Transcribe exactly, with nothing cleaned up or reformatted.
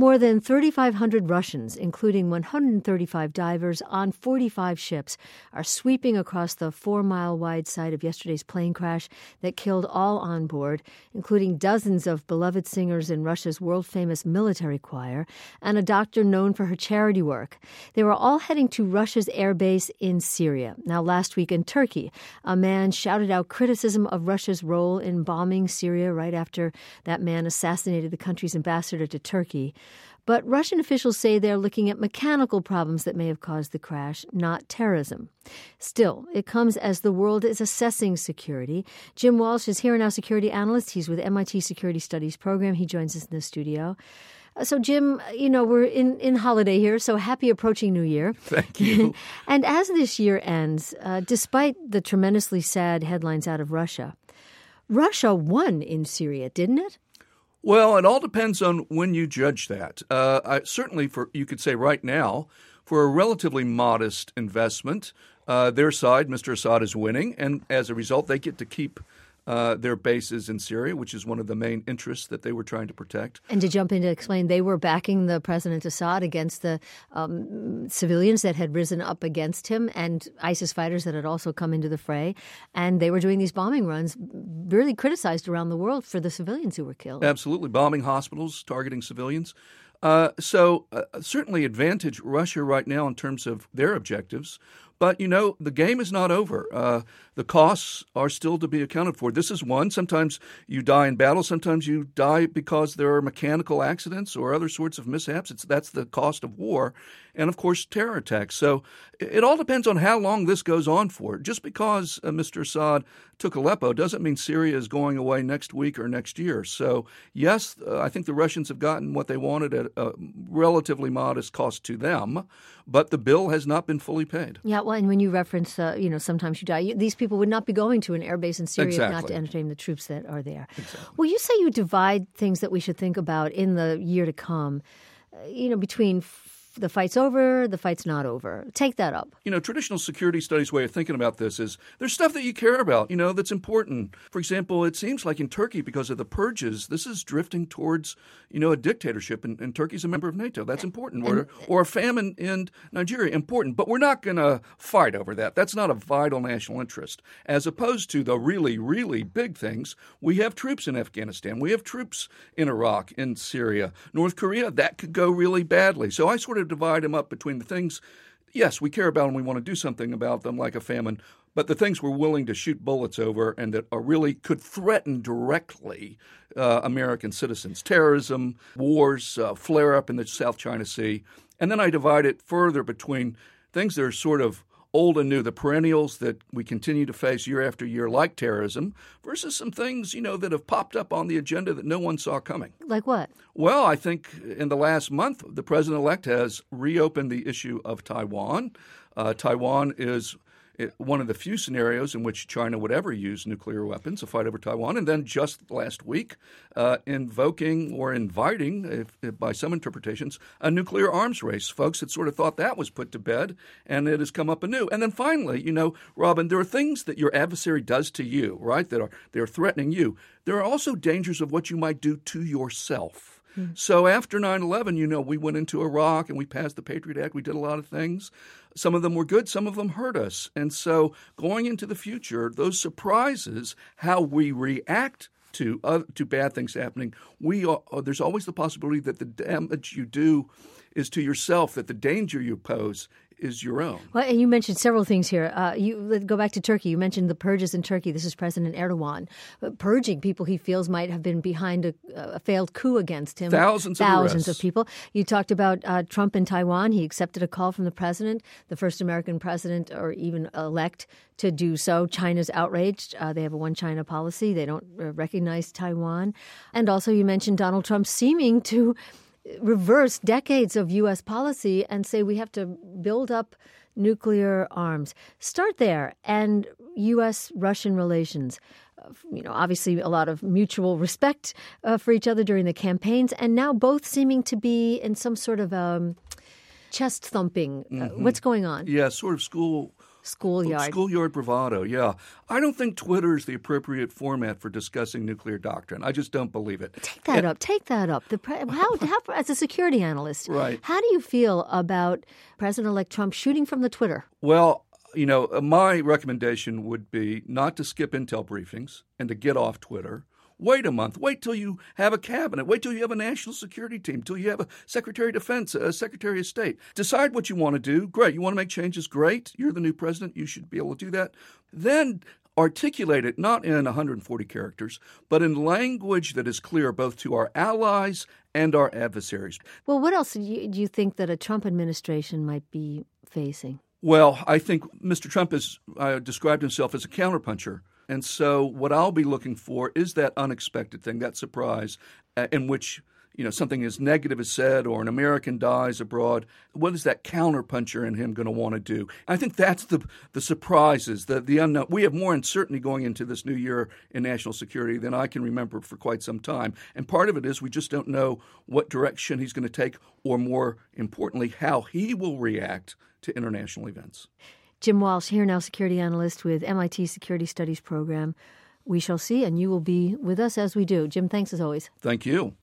More than thirty-five hundred Russians, including one hundred thirty-five divers on forty-five ships, are sweeping across the four-mile-wide site of yesterday's plane crash that killed all on board, including dozens of beloved singers in Russia's world-famous military choir and a doctor known for her charity work. They were all heading to Russia's air base in Syria. Now, last week in Turkey, a man shouted out criticism of Russia's role in bombing Syria right after that man assassinated the country's ambassador to Turkey. But Russian officials say they're looking at mechanical problems that may have caused the crash, not terrorism. Still, it comes as the world is assessing security. Jim Walsh is here now, security analyst. He's with M I T Security Studies program. He joins us in the studio. Uh, So, Jim, you know, we're in, in holiday here, so happy approaching New Year. Thank you. And as this year ends, uh, despite the tremendously sad headlines out of Russia, Russia won in Syria, didn't it? Well, it all depends on when you judge that. Uh, I, certainly, for you could say right now, for a relatively modest investment, uh, their side, Mister Assad, is winning, and as a result, they get to keep uh, their bases in Syria, which is one of the main interests that they were trying to protect. And to jump in to explain, they were backing the President Assad against the um, civilians that had risen up against him and ISIS fighters that had also come into the fray. And they were doing these bombing runs, really criticized around the world for the civilians who were killed. Absolutely. Bombing hospitals, targeting civilians. Uh, so uh, certainly advantage Russia right now in terms of their objectives. But, you know, the game is not over. Uh, the costs are still to be accounted for. This is one. Sometimes you die in battle. Sometimes you die because there are mechanical accidents or other sorts of mishaps. It's, that's the cost of war. And, of course, terror attacks. So it all depends on how long this goes on for. Just because uh, Mister Assad took Aleppo doesn't mean Syria is going away next week or next year. So, yes, uh, I think the Russians have gotten what they wanted at a relatively modest cost to them, but the bill has not been fully paid. Yeah, well, and when you reference, uh, you know, sometimes you die, you, these people would not be going to an air base in Syria Exactly. if not to entertain the troops that are there. Exactly. Well, you say you divide things that we should think about in the year to come, uh, you know, between f- the fight's over, the fight's not over. Take that up. You know, traditional security studies way of thinking about this is there's stuff that you care about, you know, that's important. For example, it seems like in Turkey, because of the purges, this is drifting towards, you know, a dictatorship, and, and Turkey's a member of NATO. That's important. Or, or a famine in Nigeria, important. But we're not going to fight over that. That's not a vital national interest. As opposed to the really, really big things, we have troops in Afghanistan. We have troops in Iraq, in Syria, North Korea. That could go really badly. So I sort of divide them up between the things, yes, we care about and we want to do something about them, like a famine, but the things we're willing to shoot bullets over and that are really could threaten directly uh, American citizens. Terrorism, wars, uh, flare up in the South China Sea. And then I divide it further between things that are sort of old and new, the perennials that we continue to face year after year, like terrorism, versus some things, you know, that have popped up on the agenda that no one saw coming. Like what? Well, I think in the last month, the president-elect has reopened the issue of Taiwan. Uh, Taiwan is one of the few scenarios in which China would ever use nuclear weapons to fight over Taiwan. And then just last week, uh, invoking or inviting, if, if by some interpretations, a nuclear arms race. Folks had sort of thought that was put to bed, and it has come up anew. And then finally, you know, Robin, there are things that your adversary does to you, right, that are they're threatening you. There are also dangers of what you might do to yourself. So after nine eleven, you know, we went into Iraq and we passed the Patriot Act. We did a lot of things. Some of them were good. Some of them hurt us. And so going into the future, those surprises, how we react to uh, to bad things happening, we are, uh, there's always the possibility that the damage you do is to yourself, that the danger you pose is your own. Well, and you mentioned several things here. Uh, you let's go back to Turkey. You mentioned the purges in Turkey. This is President Erdogan uh, purging people he feels might have been behind a, a failed coup against him. Thousands of Thousands arrests. of people. You talked about uh, Trump in Taiwan. He accepted a call from the president, the first American president or even elect to do so. China's outraged. Uh, they have a one China policy. They don't uh, recognize Taiwan. And also you mentioned Donald Trump seeming to reverse decades of U S policy and say we have to build up nuclear arms. Start there. And U S Russian relations. Uh, you know, obviously a lot of mutual respect uh, for each other during the campaigns, and now both seeming to be in some sort of um, chest thumping. Uh, Mm-hmm. What's going on? Yeah, sort of school Schoolyard. Schoolyard bravado, yeah. I don't think Twitter is the appropriate format for discussing nuclear doctrine. I just don't believe it. Take that yeah. up. Take that up. The pre- how, how, as a security analyst, right. how do you feel about President-elect Trump shooting from the Twitter? Well, you know, my recommendation would be not to skip intel briefings and to get off Twitter. Wait a month. Wait till you have a cabinet. Wait till you have a national security team, till you have a Secretary of Defense, a Secretary of State. Decide what you want to do. Great. You want to make changes? Great. You're the new president. You should be able to do that. Then articulate it not in one hundred forty characters, but in language that is clear both to our allies and our adversaries. Well, what else do you, do you think that a Trump administration might be facing? Well, I think Mister Trump has uh, described himself as a counterpuncher. And so what I'll be looking for is that unexpected thing, that surprise, uh, in which, you know, something as negative is said or an American dies abroad. What is that counterpuncher in him going to want to do? I think that's the the surprises, the the unknown. We have more uncertainty going into this new year in national security than I can remember for quite some time. And part of it is we just don't know what direction he's going to take, or more importantly, how he will react to international events. Jim Walsh, here now security analyst with M I T Security Studies Program. We shall see, and you will be with us as we do. Jim, thanks as always. Thank you.